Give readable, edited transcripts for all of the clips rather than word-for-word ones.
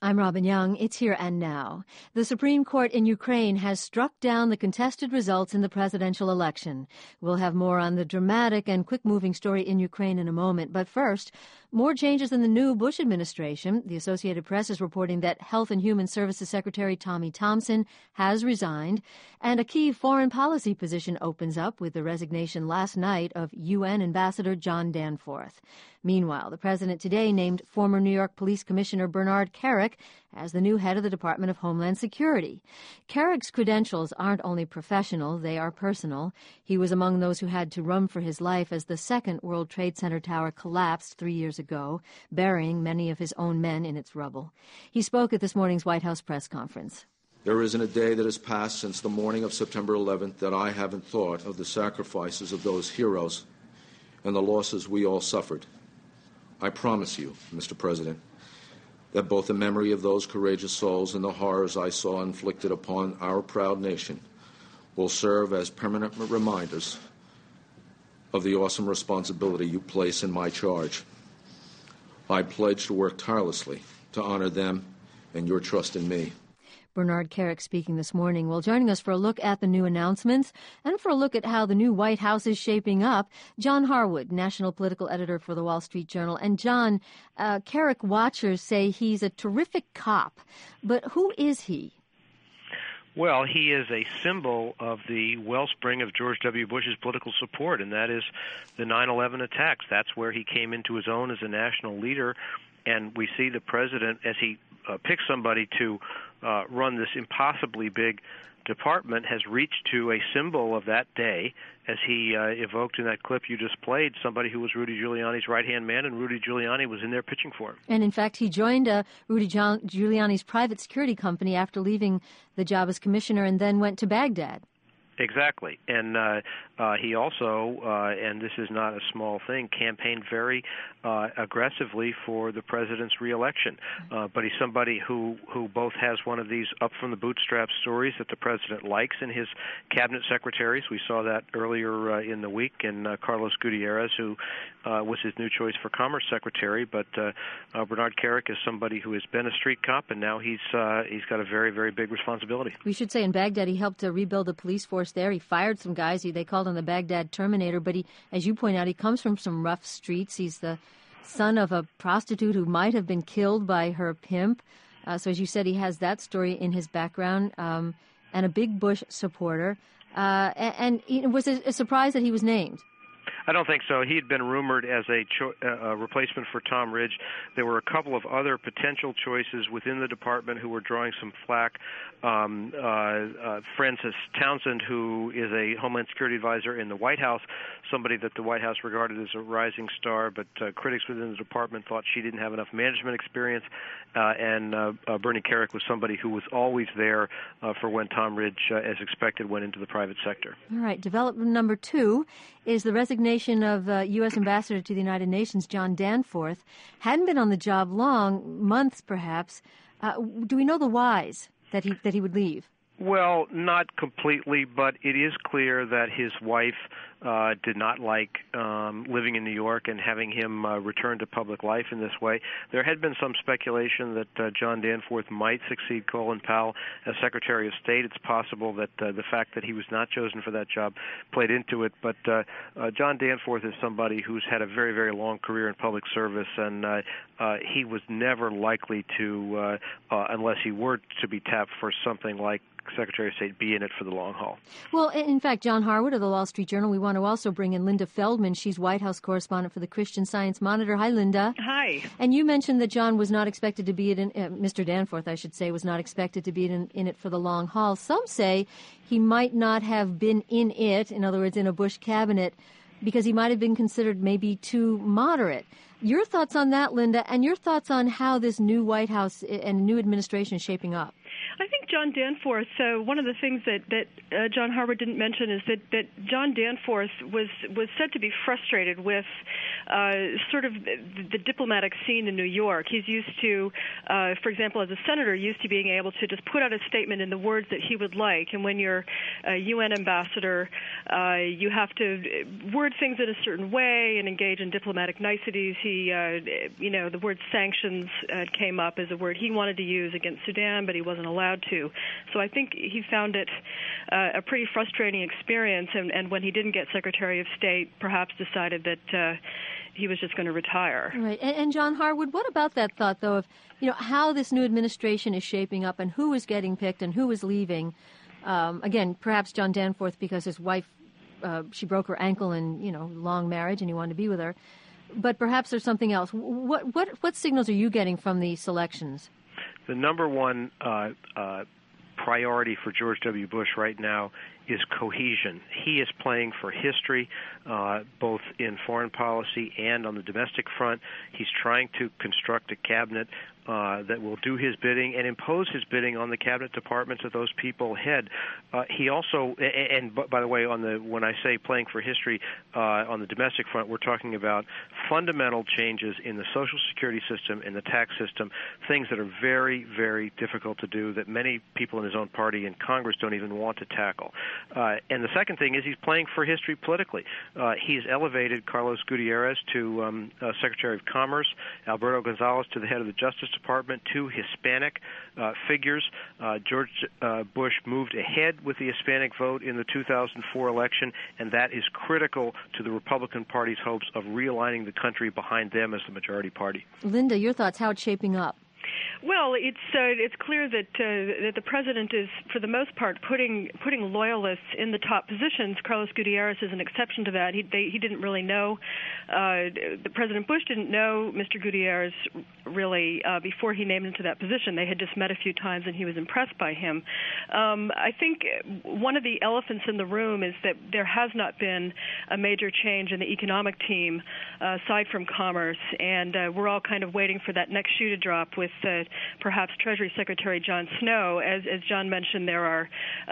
I'm Robin Young. It's Here and Now. The Supreme Court in Ukraine has struck down the contested results in the presidential election. We'll have more on the dramatic and quick-moving story in Ukraine in a moment. But first, more changes in the new Bush administration. The Associated Press is reporting that Health and Human Services Secretary Tommy Thompson has resigned, and a key foreign policy position opens up with the resignation last night of UN Ambassador John Danforth. Meanwhile, the president today named former New York Police Commissioner Bernard Kerik as the new head of the Department of Homeland Security. Kerik's credentials aren't only professional, they are personal. He was among those who had to run for his life as the second World Trade Center tower collapsed 3 years ago, burying many of his own men in its rubble. He spoke at this morning's White House press conference. There isn't a day that has passed since the morning of September 11th that I haven't thought of the sacrifices of those heroes and the losses we all suffered. I promise you, Mr. President, that both the memory of those courageous souls and the horrors I saw inflicted upon our proud nation will serve as permanent reminders of the awesome responsibility you place in my charge. I pledge to work tirelessly to honor them and your trust in me. Bernard Kerik speaking this morning. Well, joining us for a look at the new announcements and for a look at how the new White House is shaping up, John Harwood, national political editor for the Wall Street Journal. And John, Kerik watchers say he's a terrific cop, but who is he? Well, he is a symbol of the wellspring of George W. Bush's political support, and that is the 9/11 attacks. That's where he came into his own as a national leader, and we see the president, as he picks somebody to run this impossibly big department, has reached to a symbol of that day, as he evoked in that clip you just played, somebody who was Rudy Giuliani's right-hand man, and Rudy Giuliani was in there pitching for him. And in fact, he joined Rudy Giuliani's private security company after leaving the job as commissioner and then went to Baghdad. Exactly. And he also, and this is not a small thing, campaigned very aggressively for the president's reelection. But he's somebody who both has one of these up-from-the-bootstrap stories that the president likes in his cabinet secretaries. We saw that earlier in the week in Carlos Gutierrez, who was his new choice for Commerce Secretary. But Bernard Kerik is somebody who has been a street cop, and now he's got a very, very big responsibility. We should say in Baghdad he helped rebuild the police force there. He fired some guys. They called him the Baghdad Terminator. But he, as you point out, he comes from some rough streets. He's the son of a prostitute who might have been killed by her pimp. So as you said, he has that story in his background, and a big Bush supporter. And it was a surprise that he was named. I don't think so. He had been rumored as a replacement for Tom Ridge. There were a couple of other potential choices within the department who were drawing some flack. Francis Townsend, who is a Homeland Security advisor in the White House, somebody that the White House regarded as a rising star, but critics within the department thought she didn't have enough management experience. And Bernie Kerik was somebody who was always there for when Tom Ridge, as expected, went into the private sector. All right. Development number 2 is the resignation of U.S. Ambassador to the United Nations, John Danforth. Hadn't been on the job long, months perhaps. Do we know the whys that he would leave? Well, not completely, but it is clear that his wife did not like living in New York and having him return to public life in this way. There had been some speculation that John Danforth might succeed Colin Powell as Secretary of State. It's possible that the fact that he was not chosen for that job played into it, but John Danforth is somebody who's had a very, very long career in public service, and he was never likely to, unless he were to be tapped for something like Secretary of State, be in it for the long haul. Well, in fact, John Harwood of the Wall Street Journal, we want to also bring in Linda Feldman. She's White House correspondent for the Christian Science Monitor. Hi, Linda. Hi. And you mentioned that John was not expected to be in, Mr. Danforth, I should say, was not expected to be in it for the long haul. Some say he might not have been in it, in other words, in a Bush cabinet, because he might have been considered maybe too moderate. Your thoughts on that, Linda, and your thoughts on how this new White House and new administration is shaping up? I think John Danforth, one of the things that John Harwood didn't mention is that John Danforth was said to be frustrated with sort of the diplomatic scene in New York. He's used to, for example, as a senator, used to being able to just put out a statement in the words that he would like. And when you're a UN ambassador, you have to word things in a certain way and engage in diplomatic niceties. The word sanctions came up as a word he wanted to use against Sudan, but he wasn't allowed to. So I think he found it a pretty frustrating experience, and when he didn't get Secretary of State, perhaps decided that he was just going to retire. Right. And John Harwood, what about that thought, though, of how this new administration is shaping up and who is getting picked and who is leaving? Again, perhaps John Danforth because his wife, she broke her ankle in long marriage and he wanted to be with her. But perhaps there's something else. What signals are you getting from the selections? The number one priority for George W. Bush right now is cohesion. He is playing for history, both in foreign policy and on the domestic front. He's trying to construct a cabinet that will do his bidding and impose his bidding on the cabinet departments that those people head. He also, and by the way, when I say playing for history on the domestic front, we're talking about fundamental changes in the Social Security system and the tax system, things that are very, very difficult to do that many people in his own party and Congress don't even want to tackle. And the second thing is he's playing for history politically. He's elevated Carlos Gutierrez to Secretary of Commerce, Alberto Gonzales to the head of the Justice Department, two Hispanic figures. George Bush moved ahead with the Hispanic vote in the 2004 election, and that is critical to the Republican Party's hopes of realigning the country behind them as the majority party. Linda, your thoughts, how it's shaping up? Well, it's clear that the president is, for the most part, putting loyalists in the top positions. Carlos Gutierrez is an exception to that. He didn't really know. The President Bush didn't know Mr. Gutierrez really before he named him to that position. They had just met a few times, and he was impressed by him. I think one of the elephants in the room is that there has not been a major change in the economic team aside from commerce, and we're all kind of waiting for that next shoe to drop with perhaps Treasury Secretary John Snow. As John mentioned, there are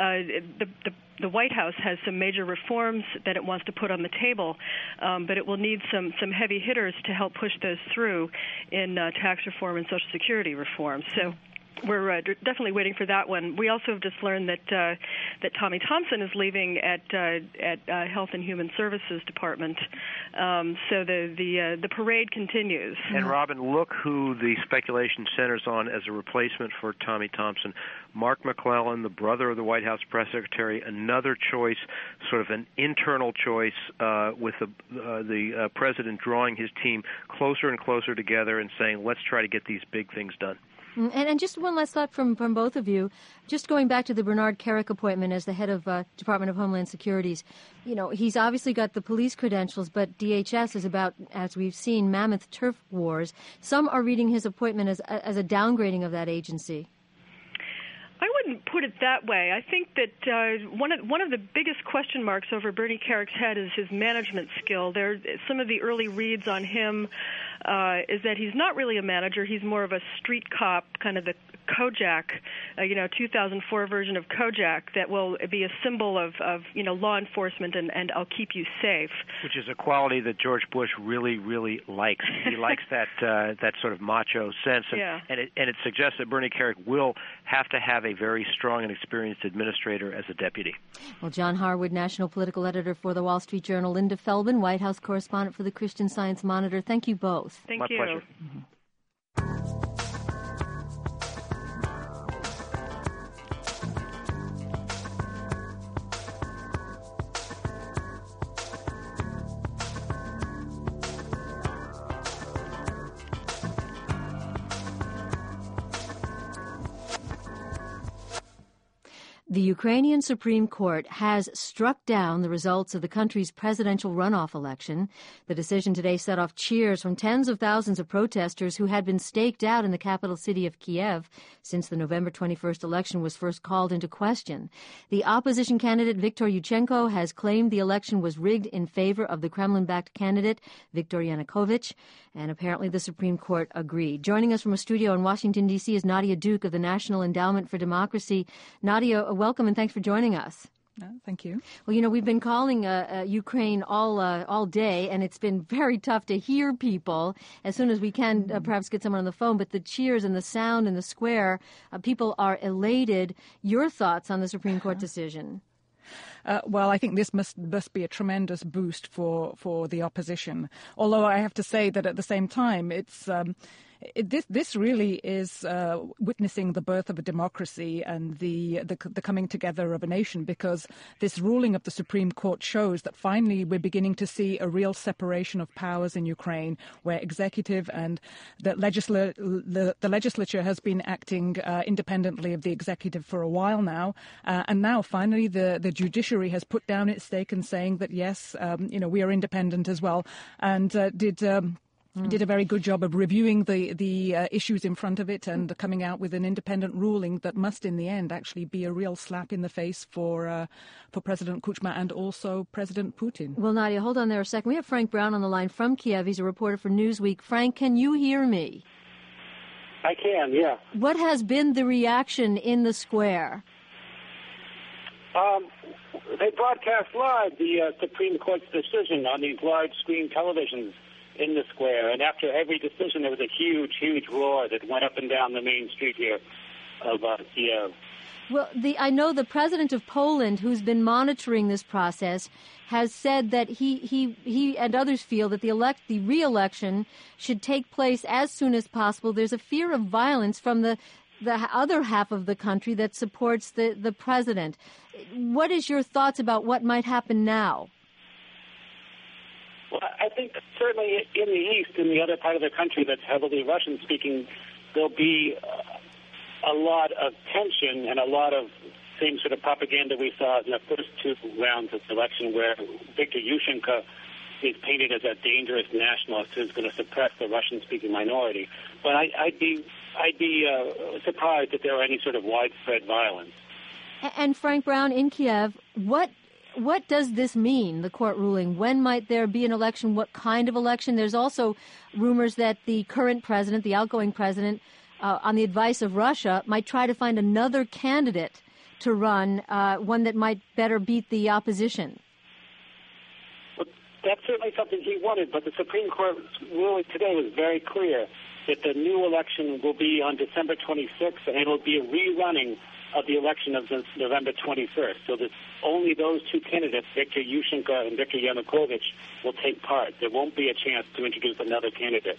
the White House has some major reforms that it wants to put on the table, but it will need some heavy hitters to help push those through in tax reform and Social Security reform. So we're definitely waiting for that one. We also have just learned that Tommy Thompson is leaving at Health and Human Services Department. So the parade continues. And Robin, look who the speculation centers on as a replacement for Tommy Thompson. Mark McClellan, the brother of the White House press secretary, another choice, sort of an internal choice, with the president drawing his team closer and closer together and saying, let's try to get these big things done. And just one last thought from both of you, just going back to the Bernard Kerik appointment as the head of Department of Homeland Security's, he's obviously got the police credentials, but DHS is about, as we've seen, mammoth turf wars. Some are reading his appointment as a downgrading of that agency. I wouldn't put it that way. I think that one of the biggest question marks over Bernie Kerik's head is his management skill. Some of the early reads on him is that he's not really a manager. He's more of a street cop, kind of the Kojak, 2004 version of Kojak that will be a symbol of law enforcement and I'll keep you safe. Which is a quality that George Bush really, really likes. He likes that sort of macho sense, and it suggests that Bernie Kerik will have to have a very strong and experienced administrator as a deputy. Well, John Harwood, national political editor for the Wall Street Journal, Linda Feldman, White House correspondent for the Christian Science Monitor. Thank you both. Thank you. My pleasure. Mm-hmm. The Ukrainian Supreme Court has struck down the results of the country's presidential runoff election. The decision today set off cheers from tens of thousands of protesters who had been staked out in the capital city of Kiev since the November 21st election was first called into question. The opposition candidate Viktor Yushchenko has claimed the election was rigged in favor of the Kremlin-backed candidate Viktor Yanukovych. And apparently the Supreme Court agreed. Joining us from a studio in Washington, D.C. is Nadia Duke of the National Endowment for Democracy. Nadia, welcome and thanks for joining us. Thank you. Well, we've been calling Ukraine all day, and it's been very tough to hear people. As soon as we can perhaps get someone on the phone, but the cheers and the sound in the square, people are elated. Your thoughts on the Supreme Court decision? Well, I think this must be a tremendous boost for the opposition. Although I have to say that at the same time, it's this really is witnessing the birth of a democracy and the coming together of a nation, because this ruling of the Supreme Court shows that finally we're beginning to see a real separation of powers in Ukraine, where executive and the legislature has been acting independently of the executive for a while now, and now finally the judiciary has put down its stake and saying that yes, we are independent as well, and did a very good job of reviewing the issues in front of it and coming out with an independent ruling that must, in the end, actually be a real slap in the face for President Kuchma and also President Putin. Well, Nadia, hold on there a second. We have Frank Brown on the line from Kiev. He's a reporter for Newsweek. Frank, can you hear me? I can, yeah. What has been the reaction in the square? They broadcast live the Supreme Court's decision on these large-screen televisions in the square, and after every decision there was a huge, huge roar that went up and down the main street here of Kiev. Well, I know the president of Poland, who's been monitoring this process, has said that he and others feel that the re-election should take place as soon as possible. There's a fear of violence from the other half of the country that supports the president. What is your thoughts about what might happen now? Well, I think certainly in the east, in the other part of the country that's heavily Russian-speaking, there'll be a lot of tension and a lot of same sort of propaganda we saw in the first two rounds of the election, where Viktor Yushchenko is painted as a dangerous nationalist who's going to suppress the Russian-speaking minority. But I'd be surprised if there were any sort of widespread violence. And Frank Brown, in Kiev, what does this mean, the court ruling? When might there be an election? What kind of election? There's also rumors that the current president, the outgoing president, on the advice of Russia, might try to find another candidate to run, one that might better beat the opposition. Well, that's certainly something he wanted, but the Supreme Court ruling today was very clear that the new election will be on December 26th, and it will be a rerunning of the election of November 21st, so that only those two candidates, Viktor Yushchenko and Viktor Yanukovych, will take part. There won't be a chance to introduce another candidate.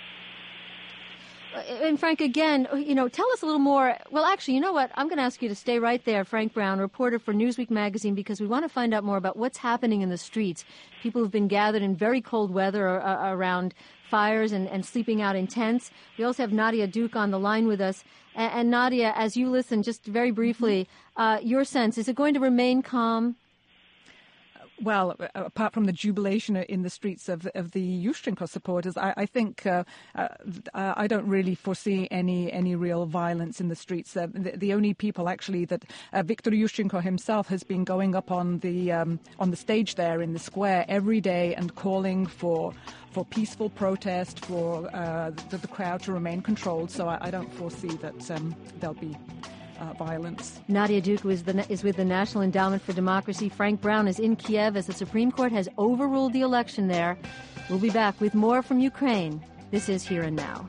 And Frank, again, tell us a little more. Well, actually, you know what? I'm going to ask you to stay right there, Frank Brown, reporter for Newsweek magazine, because we want to find out more about what's happening in the streets. People who've been gathered in very cold weather around fires and sleeping out in tents. We also have Nadia Duke on the line with us. And Nadia, as you listen, just very briefly, your sense, is it going to remain calm? Well, apart from the jubilation in the streets of the Yushchenko supporters, I think I don't really foresee any real violence in the streets. The only people actually that Viktor Yushchenko himself has been going up on the stage there in the square every day and calling for peaceful protest, for the crowd to remain controlled. So I don't foresee that there'll be violence. Nadia Duke is with the National Endowment for Democracy. Frank Brown is in Kiev as the Supreme Court has overruled the election there. We'll be back with more from Ukraine. This is Here and Now.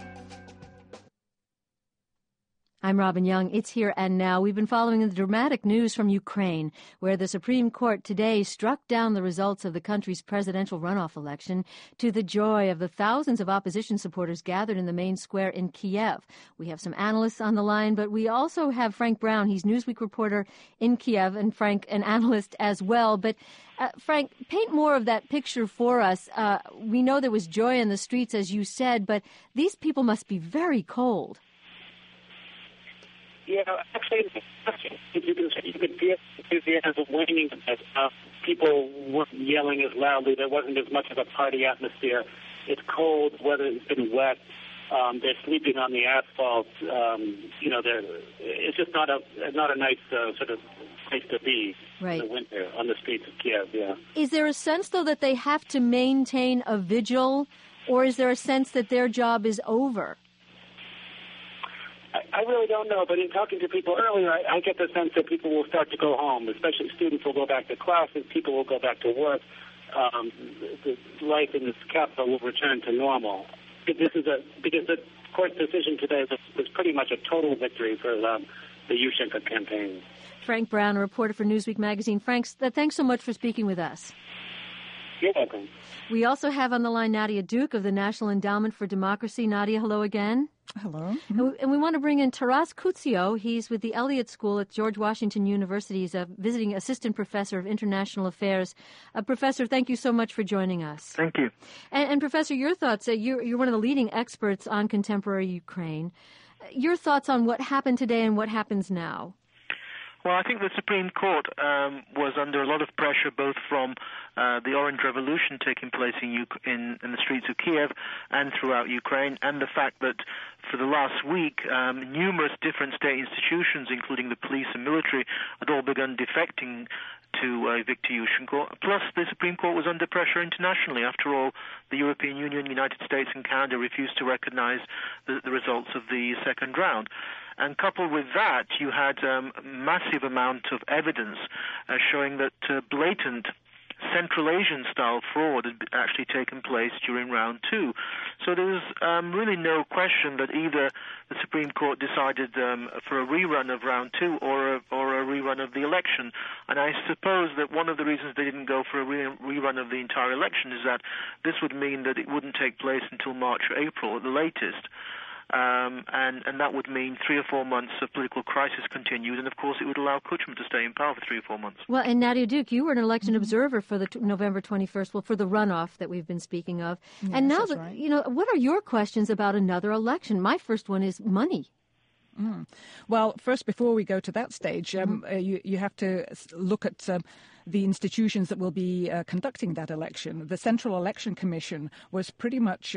I'm Robin Young. It's Here and Now. We've been following the dramatic news from Ukraine, where the Supreme Court today struck down the results of the country's presidential runoff election to the joy of the thousands of opposition supporters gathered in the main square in Kiev. We have some analysts on the line, but we also have Frank Brown. He's Newsweek reporter in Kiev, and Frank, an analyst as well. But Frank, paint more of that picture for us. We know there was joy in the streets, as you said, but these people must be very cold. Yeah, actually, you could feel enthusiasm waning. People weren't yelling as loudly. There wasn't as much of a party atmosphere. It's cold. Weather has been wet. They're sleeping on the asphalt. It's just not a nice sort of place to be in the winter on the streets of Kiev. Yeah. Is there a sense, though, that they have to maintain a vigil Or is there a sense that their job is over? I really don't know, but in talking to people earlier, I get the sense that people will start to go home, especially students will go back to classes, people will go back to work. The life in this capital will return to normal. Because the court's decision today was pretty much a total victory for the Yushchenko campaign. Frank Brown, a reporter for Newsweek magazine. Frank, thanks so much for speaking with us. You're welcome. We also have on the line Nadia Duke of the National Endowment for Democracy. Nadia, hello again. Hello. And we want to bring in Taras Koutsio. He's with the Elliott School at George Washington University. He's a visiting assistant professor of international affairs. Professor, thank you so much for joining us. Thank you. And Professor, your thoughts. You're one of the leading experts on contemporary Ukraine. Your thoughts on what happened today and what happens now? Well, I think the Supreme Court was under a lot of pressure, both from the Orange Revolution taking place in the streets of Kiev and throughout Ukraine, and the fact that for the last week, numerous different state institutions, including the police and military, had all begun defecting to Viktor Yushchenko. Plus, the Supreme Court was under pressure internationally. After all, the European Union, United States, and Canada refused to recognize the results of the second round. And coupled with that, you had a massive amount of evidence showing that blatant Central Asian-style fraud had actually taken place during round two. So there was really no question that either the Supreme Court decided for a rerun of round two or a rerun of the election. And I suppose that one of the reasons they didn't go for a rerun of the entire election is that this would mean that it wouldn't take place until March or April at the latest. And that would mean 3 or 4 months of political crisis continued, and of course it would allow Kuchma to stay in power for 3 or 4 months. Well, and Nadia Duke, you were an election observer for the November 21st, well, for the runoff that we've been speaking of. Yes, and now, right. What are your questions about another election? My first one is money. Well, first, before we go to that stage, you have to look at the institutions that will be conducting that election. The Central Election Commission was pretty much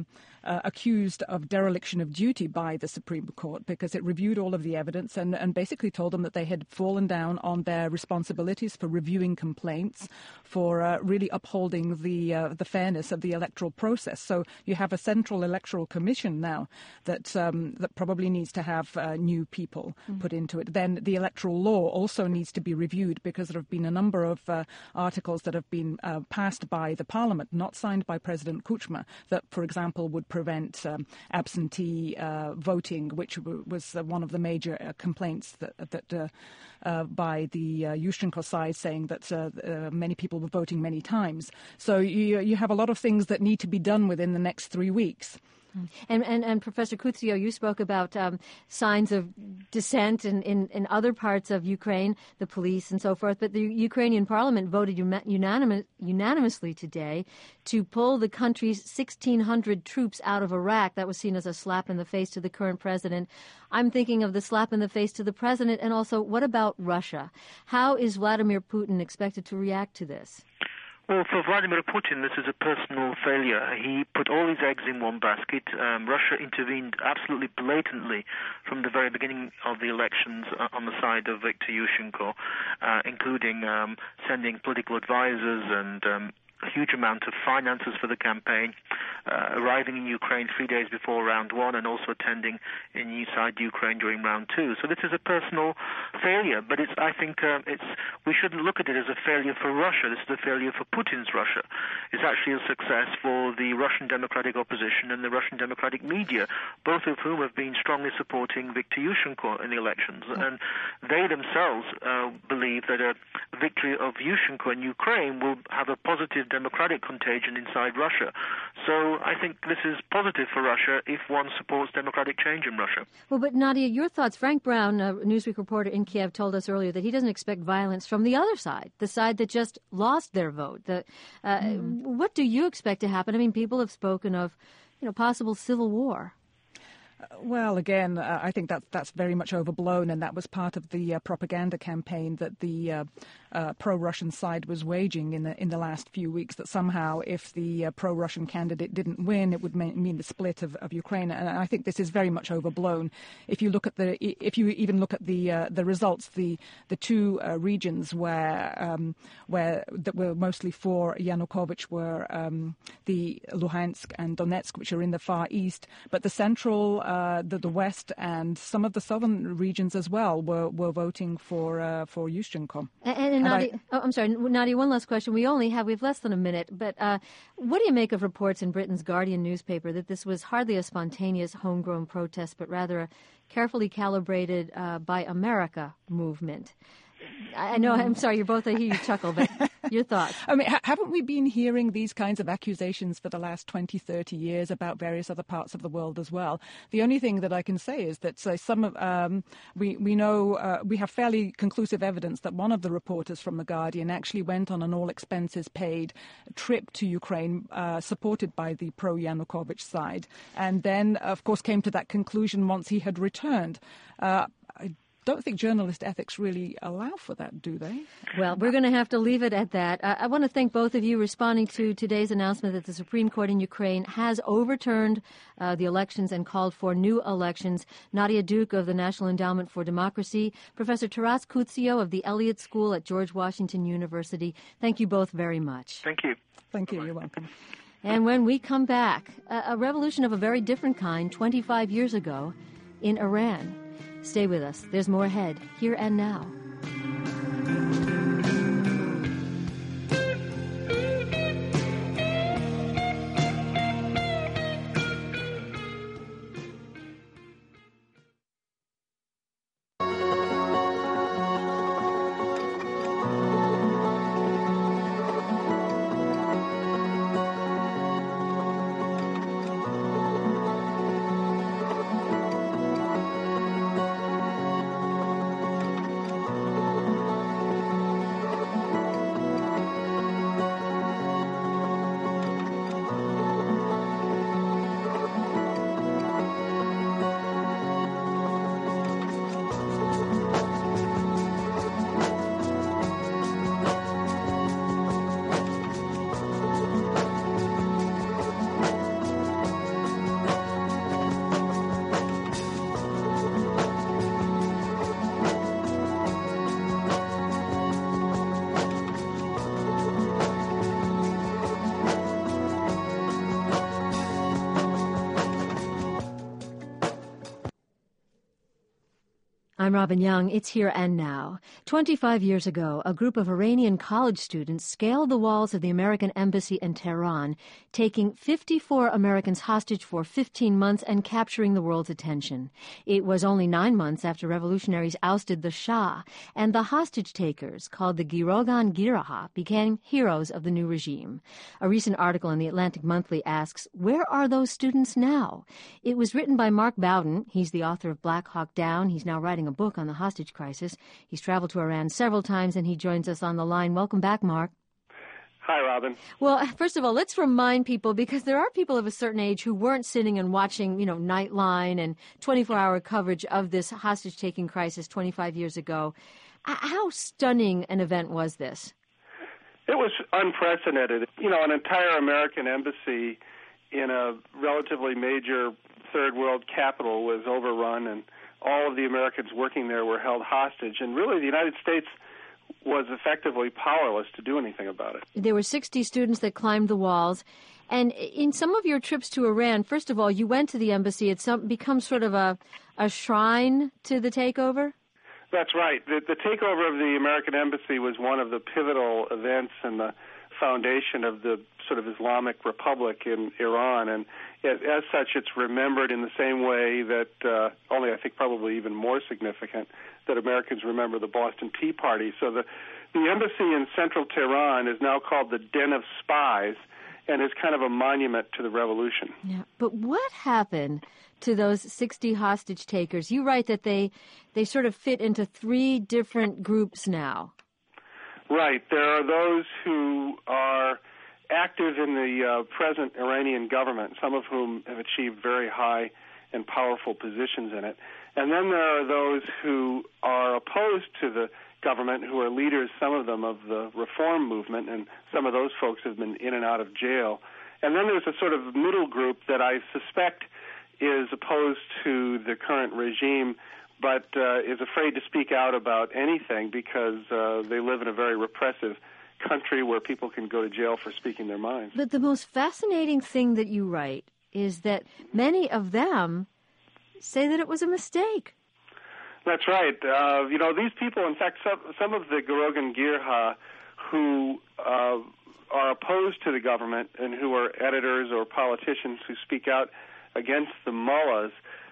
accused of dereliction of duty by the Supreme Court because it reviewed all of the evidence and basically told them that they had fallen down on their responsibilities for reviewing complaints, for really upholding the fairness of the electoral process. So you have a Central Electoral Commission now that probably needs to have new people put into it. Then the electoral law also needs to be reviewed because there have been a number of articles that have been passed by the Parliament, not signed by President Kuchma, that, for example, would prevent absentee voting, which was one of the major complaints that by the Yushchenko side, saying that many people were voting many times. So you have a lot of things that need to be done within the next 3 weeks. And Professor Koutsio, you spoke about signs of dissent in other parts of Ukraine, the police and so forth, but the Ukrainian parliament voted unanimously today to pull the country's 1,600 troops out of Iraq. That was seen as a slap in the face to the current president. I'm thinking of the slap in the face to the president, and also, what about Russia? How is Vladimir Putin expected to react to this? Well, for Vladimir Putin, this is a personal failure. He put all his eggs in one basket. Russia intervened absolutely blatantly from the very beginning of the elections on the side of Viktor Yushchenko, including sending political advisors and a huge amount of finances for the campaign, arriving in Ukraine 3 days before round one and also attending inside Ukraine during round two. So this is a personal failure, but I think we shouldn't look at it as a failure for Russia. This is a failure for Putin's Russia. It's actually a success for the Russian democratic opposition and the Russian democratic media, both of whom have been strongly supporting Viktor Yushchenko in the elections. And they themselves believe that a victory of Yushchenko in Ukraine will have a positive democratic contagion inside Russia. So I think this is positive for Russia if one supports democratic change in Russia. Well, but Nadia, your thoughts. Frank Brown, a Newsweek reporter in Kiev, told us earlier that he doesn't expect violence from the other side, the side that just lost their vote. What do you expect to happen? I mean, people have spoken of, possible civil war. Well, again, I think that's very much overblown, and that was part of the propaganda campaign that the pro-Russian side was waging in the last few weeks, that somehow if the pro-Russian candidate didn't win, it would mean the split of Ukraine. And I think this is very much overblown. If you even look at the results, the two regions where that were mostly for Yanukovych were the Luhansk and Donetsk, which are in the far east, but the central, the west, and some of the southern regions as well were voting for Yushchenko. And Nadia, I'm sorry, Nadia, one last question. We have less than a minute, but what do you make of reports in Britain's Guardian newspaper that this was hardly a spontaneous homegrown protest, but rather a carefully calibrated Buy America movement? I know, I'm sorry, I hear you chuckle, but your thoughts. I mean, haven't we been hearing these kinds of accusations for the last 20, 30 years about various other parts of the world as well? The only thing that I can say is that we know, we have fairly conclusive evidence that one of the reporters from The Guardian actually went on an all-expenses-paid trip to Ukraine, supported by the pro-Yanukovych side, and then, of course, came to that conclusion once he had returned. I don't think journalist ethics really allow for that, do they? Well, we're going to have to leave it at that. I want to thank both of you responding to today's announcement that the Supreme Court in Ukraine has overturned the elections and called for new elections. Nadia Duke of the National Endowment for Democracy, Professor Taras Koutsio of the Elliott School at George Washington University. Thank you both very much. Thank you. Thank you. You're welcome. And when we come back, a revolution of a very different kind 25 years ago in Iran. Stay with us. There's more ahead, here and now. I'm Robin Young. It's Here and Now. 25 years ago, a group of Iranian college students scaled the walls of the American embassy in Tehran, taking 54 Americans hostage for 15 months and capturing the world's attention. It was only 9 months after revolutionaries ousted the Shah, and the hostage takers, called the Girogan Giraha, became heroes of the new regime. A recent article in the Atlantic Monthly asks, where are those students now? It was written by Mark Bowden. He's the author of Black Hawk Down. He's now writing a book on the hostage crisis. He's traveled to Iran several times, and he joins us on the line. Welcome back, Mark. Hi, Robin. Well, first of all, let's remind people, because there are people of a certain age who weren't sitting and watching, Nightline and 24-hour coverage of this hostage-taking crisis 25 years ago. How stunning an event was this? It was unprecedented. An entire American embassy in a relatively major third world capital was overrun, and all of the Americans working there were held hostage. And really, the United States was effectively powerless to do anything about it. There were 60 students that climbed the walls. And in some of your trips to Iran, first of all, you went to the embassy. It's become sort of a shrine to the takeover? That's right. The takeover of the American embassy was one of the pivotal events in the foundation of the sort of Islamic Republic in Iran, and as such, it's remembered in the same way that, only I think probably even more significant, that Americans remember the Boston Tea Party. So the embassy in central Tehran is now called the Den of Spies, and is kind of a monument to the revolution. Yeah, but what happened to those 60 hostage takers? You write that they sort of fit into 3 different groups now. Right. There are those who are active in the present Iranian government, some of whom have achieved very high and powerful positions in it. And then there are those who are opposed to the government who are leaders, some of them, of the reform movement, and some of those folks have been in and out of jail. And then there's a sort of middle group that I suspect is opposed to the current regime, but is afraid to speak out about anything because they live in a very repressive country where people can go to jail for speaking their minds. But the most fascinating thing that you write is that many of them say that it was a mistake. That's right. These people, in fact, some of the Gerogan Girha who are opposed to the government and who are editors or politicians who speak out against the mullahs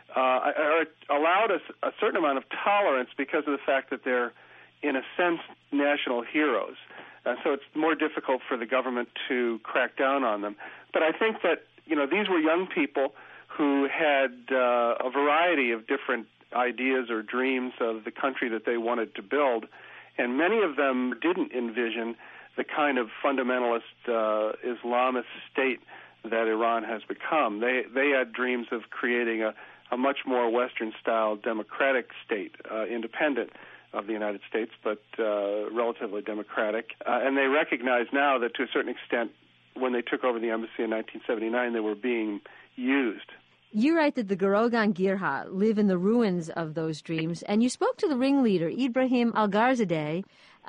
are allowed a certain amount of tolerance because of the fact that they're, in a sense, national heroes. So it's more difficult for the government to crack down on them. But I think that, these were young people who had a variety of different ideas or dreams of the country that they wanted to build, and many of them didn't envision the kind of fundamentalist Islamist state that Iran has become. They had dreams of creating a much more Western-style democratic state, independent of the United States, but relatively democratic. And they recognize now that to a certain extent, when they took over the embassy in 1979, they were being used. You write that the Gerogan Girha live in the ruins of those dreams, and you spoke to the ringleader, Ibrahim Algarzadeh.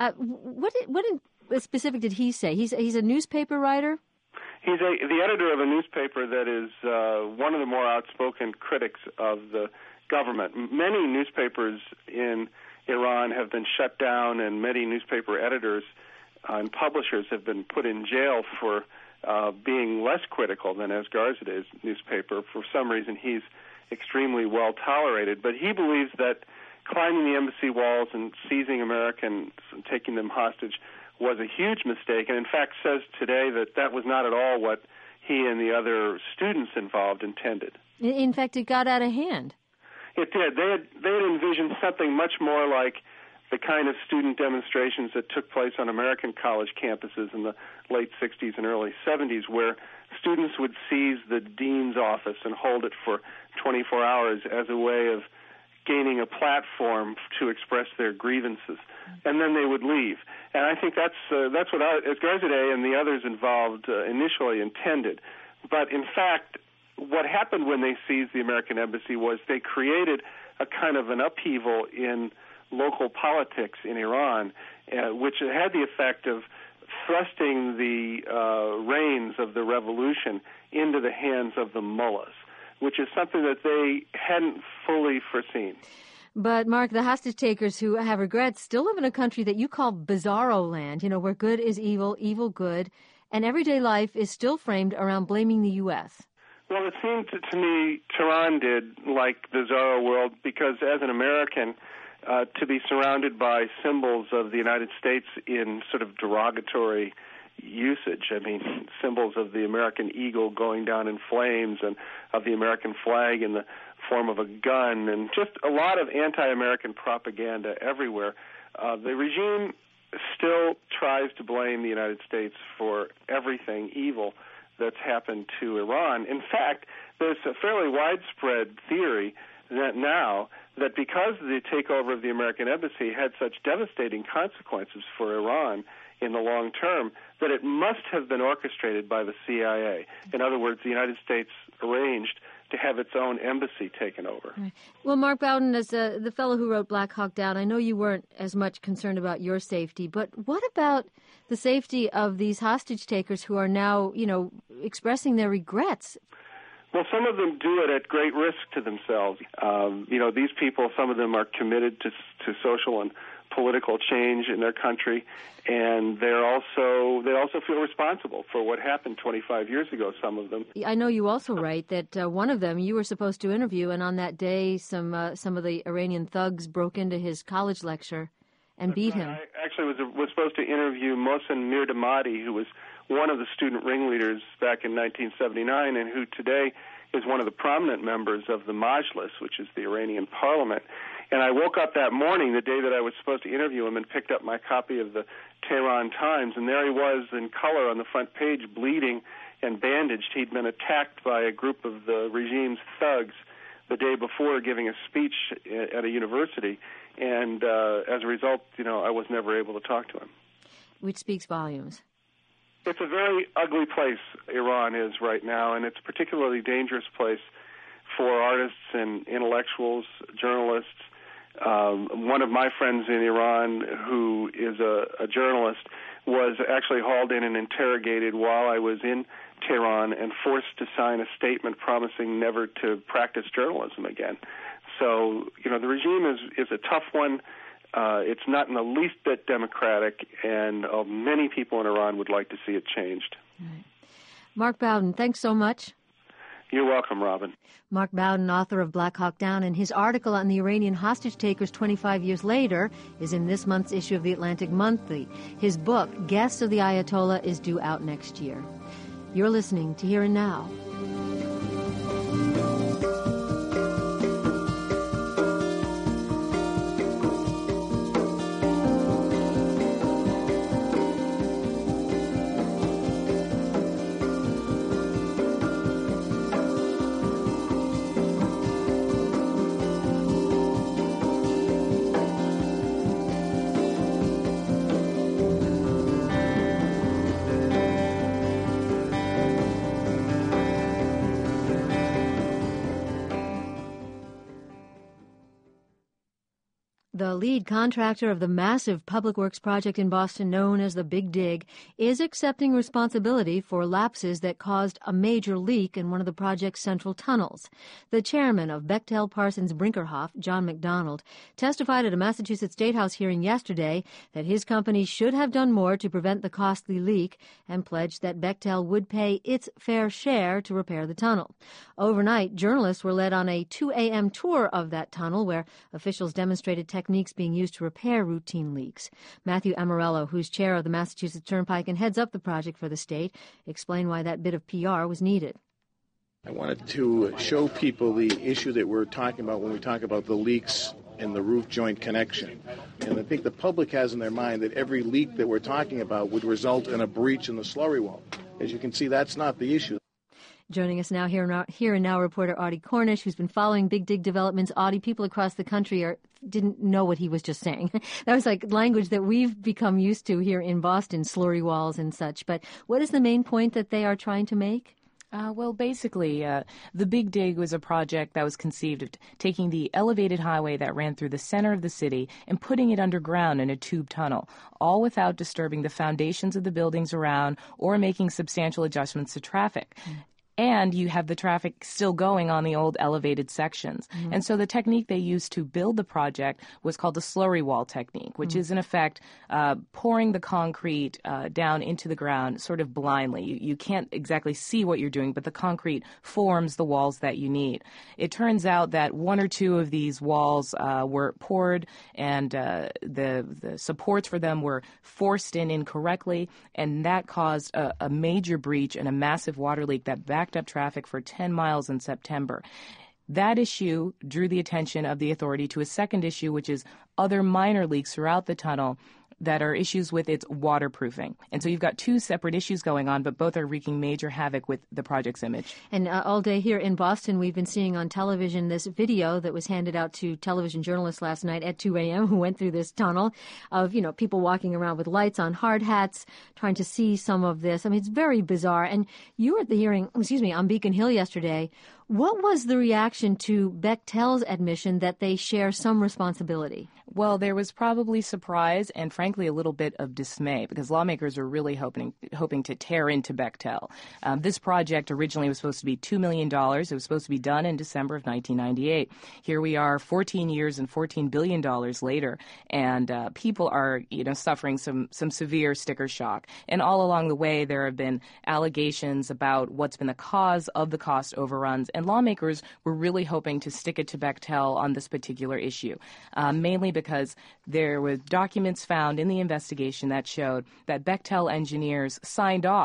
What in specific did he say? He's a newspaper writer? He's the editor of a newspaper that is one of the more outspoken critics of the government. Many newspapers in Iran have been shut down, and many newspaper editors and publishers have been put in jail for being less critical than Asgharzadeh's newspaper. For some reason, he's extremely well tolerated, but he believes that climbing the embassy walls and seizing Americans and taking them hostage was a huge mistake, and in fact says today that that was not at all what he and the other students involved intended. In fact, it got out of hand. It did. They had envisioned something much more like the kind of student demonstrations that took place on American college campuses in the late 60s and early 70s, where students would seize the dean's office and hold it for 24 hours as a way of gaining a platform to express their grievances, and then they would leave. And I think that's what Asgharzadeh and the others involved initially intended. But in fact, what happened when they seized the American embassy was they created a kind of an upheaval in local politics in Iran, which had the effect of thrusting the reins of the revolution into the hands of the mullahs, which is something that they hadn't fully foreseen. But, Mark, the hostage-takers who have regrets still live in a country that you call bizarro land, where good is evil, evil good, and everyday life is still framed around blaming the U.S. Well, it seemed to me Tehran did like bizarro world because as an American, to be surrounded by symbols of the United States in sort of derogatory usage. I mean, symbols of the American eagle going down in flames and of the American flag in the form of a gun and just a lot of anti-American propaganda everywhere. The regime still tries to blame the United States for everything evil that's happened to Iran. In fact, there's a fairly widespread theory that because the takeover of the American embassy had such devastating consequences for Iran in the long term, that it must have been orchestrated by the CIA. In other words, the United States arranged to have its own embassy taken over. Right. Well, Mark Bowden, as the fellow who wrote Black Hawk Down, I know you weren't as much concerned about your safety, but what about the safety of these hostage takers who are now, expressing their regrets? Well, some of them do it at great risk to themselves. These people, some of them are committed to social and political change in their country, and they also feel responsible for what happened 25 years ago, some of them. I know you also write that one of them you were supposed to interview, and on that day some of the Iranian thugs broke into his college lecture and beat him. I actually was supposed to interview Mohsen Mirdamadi, who was one of the student ringleaders back in 1979 and who today is one of the prominent members of the Majlis, which is the Iranian parliament. And I woke up that morning, the day that I was supposed to interview him, and picked up my copy of the Tehran Times, and there he was in color on the front page, bleeding and bandaged. He'd been attacked by a group of the regime's thugs the day before giving a speech at a university, and as a result, I was never able to talk to him. Which speaks volumes. It's a very ugly place, Iran is right now, and it's a particularly dangerous place for artists and intellectuals, journalists. One of my friends in Iran, who is a journalist, was actually hauled in and interrogated while I was in Tehran and forced to sign a statement promising never to practice journalism again. So, the regime is a tough one. It's not in the least bit democratic, and many people in Iran would like to see it changed. Right. Mark Bowden, thanks so much. You're welcome, Robin. Mark Bowden, author of Black Hawk Down, and his article on the Iranian hostage takers 25 years later is in this month's issue of the Atlantic Monthly. His book, Guests of the Ayatollah, is due out next year. You're listening to Here and Now. The lead contractor of the massive public works project in Boston known as the Big Dig is accepting responsibility for lapses that caused a major leak in one of the project's central tunnels. The chairman of Bechtel Parsons Brinkerhoff, John McDonald, testified at a Massachusetts State House hearing yesterday that his company should have done more to prevent the costly leak and pledged that Bechtel would pay its fair share to repair the tunnel. Overnight, journalists were led on a 2 a.m. tour of that tunnel where officials demonstrated techniques being used to repair routine leaks. Matthew Amarello, who's chair of the Massachusetts Turnpike and heads up the project for the state, explained why that bit of PR was needed. I wanted to show people the issue that we're talking about when we talk about the leaks in the roof joint connection. And I think the public has in their mind that every leak that we're talking about would result in a breach in the slurry wall. As you can see, that's not the issue. Joining us now, Here and Now reporter Audie Cornish, who's been following Big Dig developments. Audie, people across the country didn't know what he was just saying. That was like language that we've become used to here in Boston, slurry walls and such. But what is the main point that they are trying to make? Well, basically, the Big Dig was a project that was conceived of taking the elevated highway that ran through the center of the city and putting it underground in a tube tunnel, all without disturbing the foundations of the buildings around or making substantial adjustments to traffic. And you have the traffic still going on the old elevated sections. Mm-hmm. And so the technique they used to build the project was called the slurry wall technique, which is, in effect, pouring the concrete down into the ground sort of blindly. You can't exactly see what you're doing, but the concrete forms the walls that you need. It turns out that one or two of these walls were poured, and the supports for them were forced in incorrectly, and that caused a major breach and a massive water leak that backed up traffic for 10 miles in September. That issue drew the attention of the authority to a second issue, which is other minor leaks throughout the tunnel that are issues with its waterproofing. And so you've got two separate issues going on, but both are wreaking major havoc with the project's image. And all day here in Boston, we've been seeing on television this video that was handed out to television journalists last night at 2 a.m. who went through this tunnel of, people walking around with lights on hard hats, trying to see some of this. I mean, it's very bizarre. And you were at the hearing, on Beacon Hill yesterday. What was the reaction to Bechtel's admission that they share some responsibility? Well, there was probably surprise and, frankly, a little bit of dismay because lawmakers are really hoping to tear into Bechtel. This project originally was supposed to be $2 million. It was supposed to be done in December of 1998. Here we are 14 years and $14 billion later, and people are, suffering some severe sticker shock. And all along the way, there have been allegations about what's been the cause of the cost overruns, and lawmakers were really hoping to stick it to Bechtel on this particular issue, mainly because there were documents found in the investigation that showed that Bechtel engineers signed off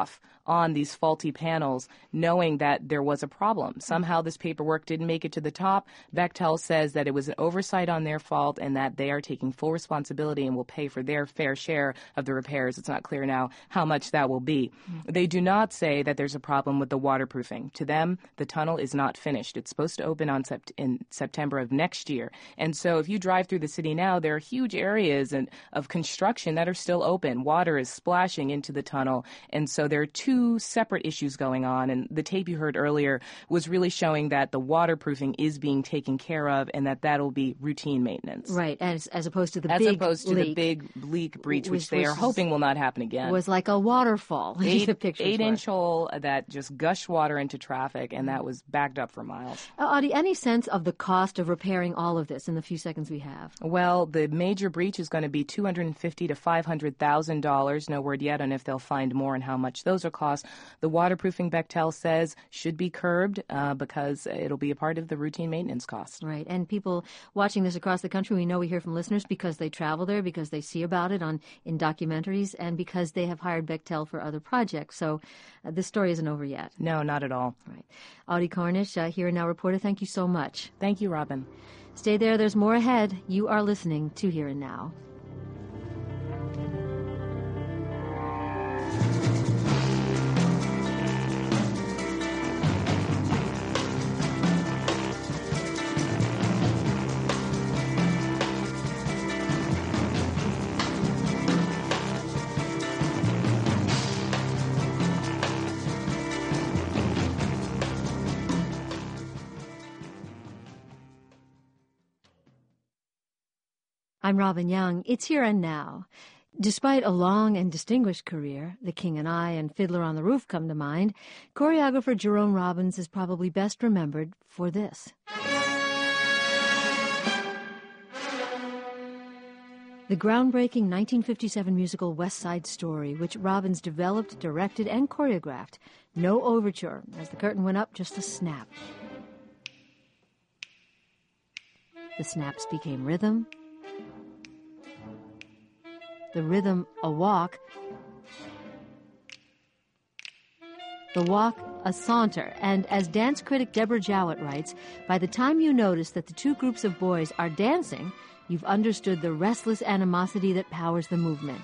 on these faulty panels, knowing that there was a problem. Somehow this paperwork didn't make it to the top. Bechtel says that it was an oversight on their fault and that they are taking full responsibility and will pay for their fair share of the repairs. It's not clear now how much that will be. They do not say that there's a problem with the waterproofing. To them, the tunnel is not finished. It's supposed to open in September of next year. And so if you drive through the city now, there are huge areas of construction that are still open. Water is splashing into the tunnel. And so there are two separate issues going on. And the tape you heard earlier was really showing that the waterproofing is being taken care of and that that'll be routine maintenance. Right, as opposed to the big leak breach, which they are hoping will not happen again. Was like a waterfall. 8-inch hole that just gushed water into traffic, and that was backed up for miles. Audie, any sense of the cost of repairing all of this in the few seconds we have? Well, the major breach is going to be $250,000 to $500,000. No word yet on if they'll find more and how much those will cost. The waterproofing, Bechtel says, should be curbed because it'll be a part of the routine maintenance costs. Right, and people watching this across the country, we know we hear from listeners because they travel there, because they see about it in documentaries, and because they have hired Bechtel for other projects. So this story isn't over yet. No, not at all. Right. Audie Cornish, Here and Now reporter, thank you so much. Thank you, Robin. Stay there. There's more ahead. You are listening to Here and Now. I'm Robin Young. It's Here and Now. Despite a long and distinguished career, The King and I and Fiddler on the Roof come to mind, choreographer Jerome Robbins is probably best remembered for this. The groundbreaking 1957 musical West Side Story, which Robbins developed, directed, and choreographed. No overture. As the curtain went up, just a snap. The snaps became rhythm. The rhythm, a walk. The walk, a saunter. And as dance critic Deborah Jowett writes, by the time you notice that the two groups of boys are dancing, you've understood the restless animosity that powers the movement.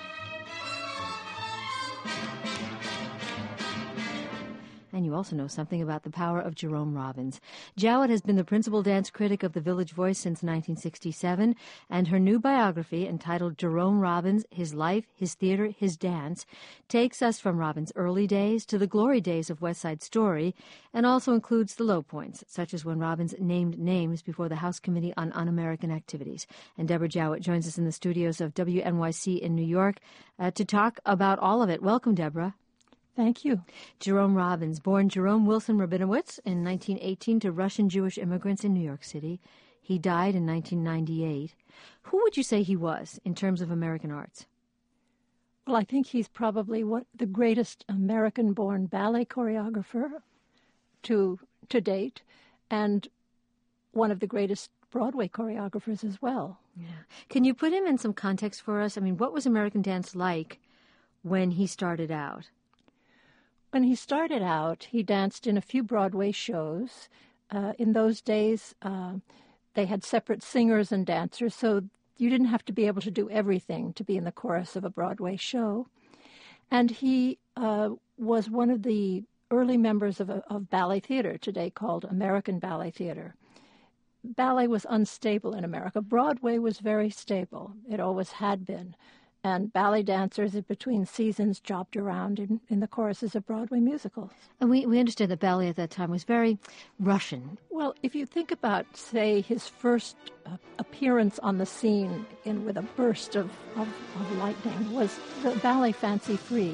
And you also know something about the power of Jerome Robbins. Jowett has been the principal dance critic of The Village Voice since 1967, and her new biography, entitled Jerome Robbins, His Life, His Theater, His Dance, takes us from Robbins' early days to the glory days of West Side Story, and also includes the low points, such as when Robbins named names before the House Committee on Un-American Activities. And Deborah Jowett joins us in the studios of WNYC in New York to talk about all of it. Welcome, Deborah. Thank you. Jerome Robbins, born Jerome Wilson Rabinowitz in 1918 to Russian Jewish immigrants in New York City. He died in 1998. Who would you say he was in terms of American arts? Well, I think he's probably the greatest American-born ballet choreographer to date, and one of the greatest Broadway choreographers as well. Yeah. Can you put him in some context for us? I mean, what was American dance like when he started out? When he started out, he danced in a few Broadway shows. In those days, they had separate singers and dancers, so you didn't have to be able to do everything to be in the chorus of a Broadway show. And he was one of the early members of ballet theater, today called American Ballet Theater. Ballet was unstable in America. Broadway was very stable. It always had been. And ballet dancers in between seasons jobbed around in the choruses of Broadway musicals. And we understand that ballet at that time was very Russian. Well, if you think about, say, his first appearance on the scene with a burst of lightning was the ballet Fancy Free.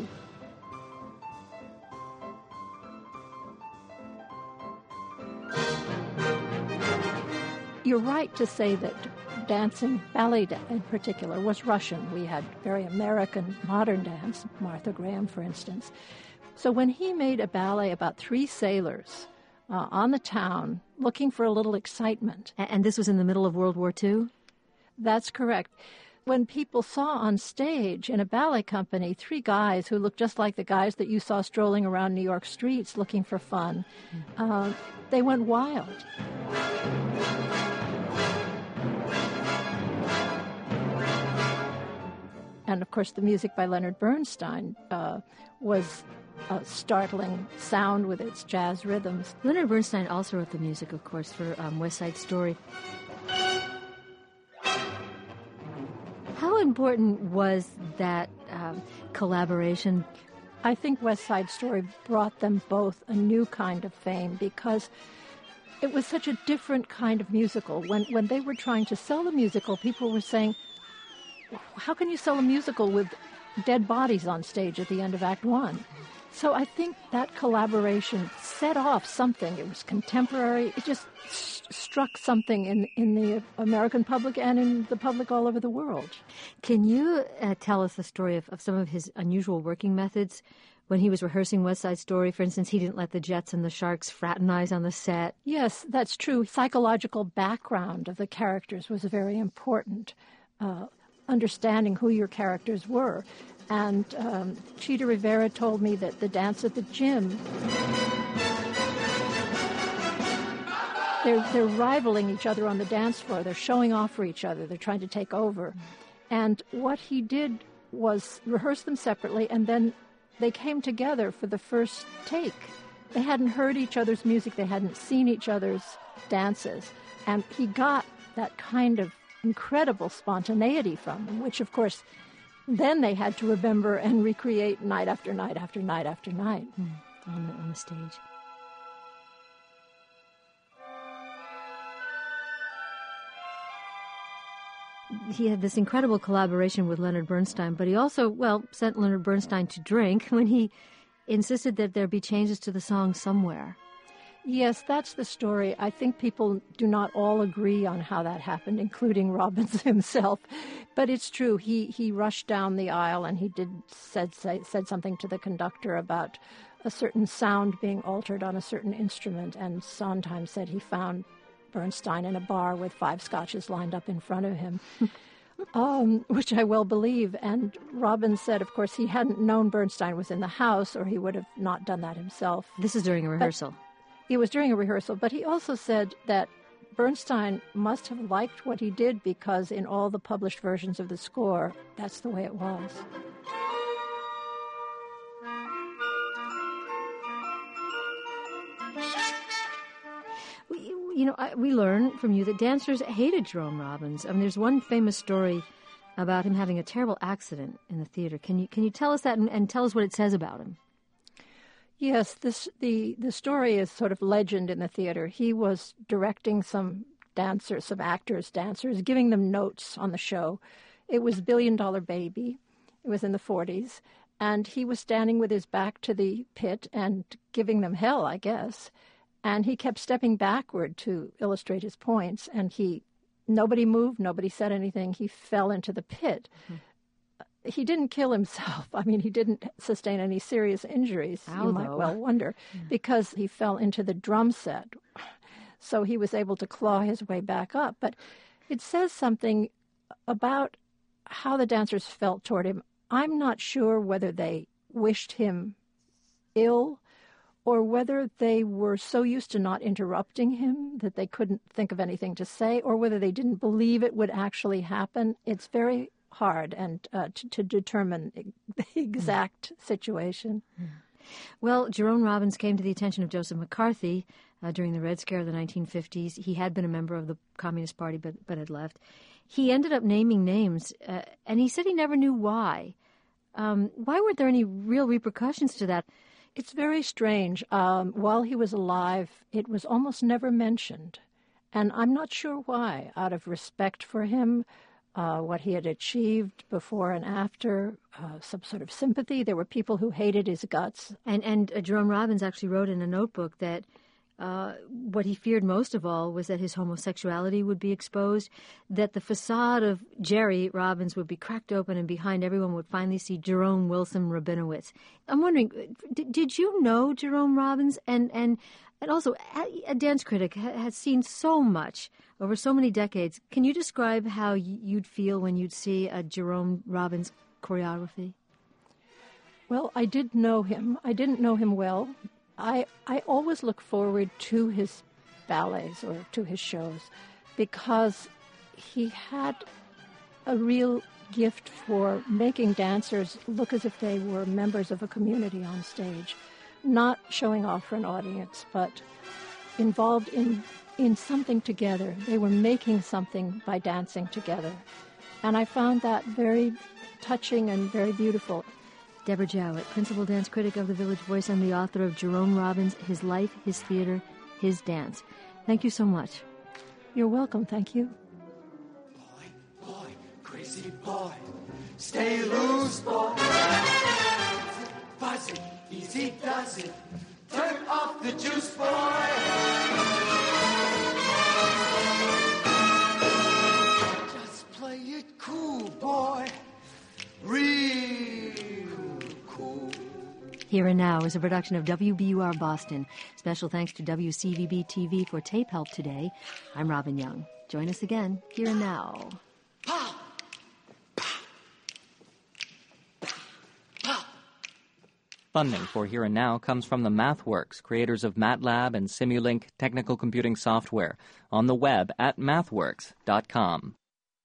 You're right to say that dancing, ballet in particular, was Russian. We had very American modern dance, Martha Graham, for instance. So when he made a ballet about three sailors on the town looking for a little excitement. And this was in the middle of World War II? That's correct. when people saw on stage in a ballet company 3 guys who looked just like the guys that you saw strolling around New York streets looking for fun, they went wild. And, of course, the music by Leonard Bernstein was a startling sound with its jazz rhythms. Leonard Bernstein also wrote the music, of course, for West Side Story. How important was that collaboration? I think West Side Story brought them both a new kind of fame because it was such a different kind of musical. When they were trying to sell the musical, people were saying, how can you sell a musical with dead bodies on stage at the end of Act One? So I think that collaboration set off something. It was contemporary. It just struck something in the American public and in the public all over the world. Can you tell us the story of some of his unusual working methods? When he was rehearsing West Side Story, for instance, he didn't let the Jets and the Sharks fraternize on the set. Yes, that's true. Psychological background of the characters was very important. Understanding who your characters were. And Chita Rivera told me that the dance at the gym, they're rivaling each other on the dance floor. They're showing off for each other. They're trying to take over. And what he did was rehearse them separately, and then they came together for the first take. They hadn't heard each other's music. They hadn't seen each other's dances. And he got that kind of incredible spontaneity from them, which, of course, then they had to remember and recreate night after night after night after night on the stage. He had this incredible collaboration with Leonard Bernstein, but he also, sent Leonard Bernstein to drink when he insisted that there be changes to the song somewhere. Yes, that's the story. I think people do not all agree on how that happened, including Robbins himself. But it's true. He rushed down the aisle and he said something to the conductor about a certain sound being altered on a certain instrument. And Sondheim said he found Bernstein in a bar with 5 scotches lined up in front of him, which I well believe. And Robbins said, of course, he hadn't known Bernstein was in the house or he would have not done that himself. This is during a rehearsal. It was during a rehearsal, but he also said that Bernstein must have liked what he did because in all the published versions of the score, that's the way it was. We learn from you that dancers hated Jerome Robbins. I mean, there's one famous story about him having a terrible accident in the theater. Can you tell us that and tell us what it says about him? Yes, the story is sort of legend in the theater. He was directing some actors, giving them notes on the show. It was $1 Billion Baby. It was in the 40s. And he was standing with his back to the pit and giving them hell, I guess. And he kept stepping backward to illustrate his points. And nobody moved, nobody said anything. He fell into the pit. Mm-hmm. He didn't kill himself. I mean, he didn't sustain any serious injuries, you might well wonder, because he fell into the drum set. So he was able to claw his way back up. But it says something about how the dancers felt toward him. I'm not sure whether they wished him ill or whether they were so used to not interrupting him that they couldn't think of anything to say, or whether they didn't believe it would actually happen. It's very hard and to determine the exact situation. Well, Jerome Robbins came to the attention of Joseph McCarthy during the Red Scare of the 1950s. He had been a member of the Communist Party but had left. He ended up naming names, and he said he never knew why. Why weren't there any real repercussions to that? It's very strange. While he was alive, it was almost never mentioned. And I'm not sure why, out of respect for him, what he had achieved before and after, some sort of sympathy. There were people who hated his guts. And Jerome Robbins actually wrote in a notebook that what he feared most of all was that his homosexuality would be exposed, that the facade of Jerry Robbins would be cracked open and behind everyone would finally see Jerome Wilson Rabinowitz. I'm wondering, did you know Jerome Robbins? And And also, a dance critic has seen so much over so many decades. Can you describe how you'd feel when you'd see a Jerome Robbins choreography? Well, I did know him. I didn't know him well. I always look forward to his ballets or to his shows because he had a real gift for making dancers look as if they were members of a community on stage, not showing off for an audience, but involved in something together. They were making something by dancing together. And I found that very touching and very beautiful. Deborah Jowett, principal dance critic of the Village Voice and the author of Jerome Robbins, His Life, His Theater, His Dance. Thank you so much. You're welcome. Thank you. Boy, crazy boy, stay loose, boy. Fuzzy, easy does it. Turn off the juice, boy. Just play it cool, boy. Real cool. Here and Now is a production of WBUR Boston. Special thanks to WCVB-TV for tape help today. I'm Robin Young. Join us again, Here and Now. Funding for Here and Now comes from the MathWorks, creators of MATLAB and Simulink technical computing software, on the web at mathworks.com.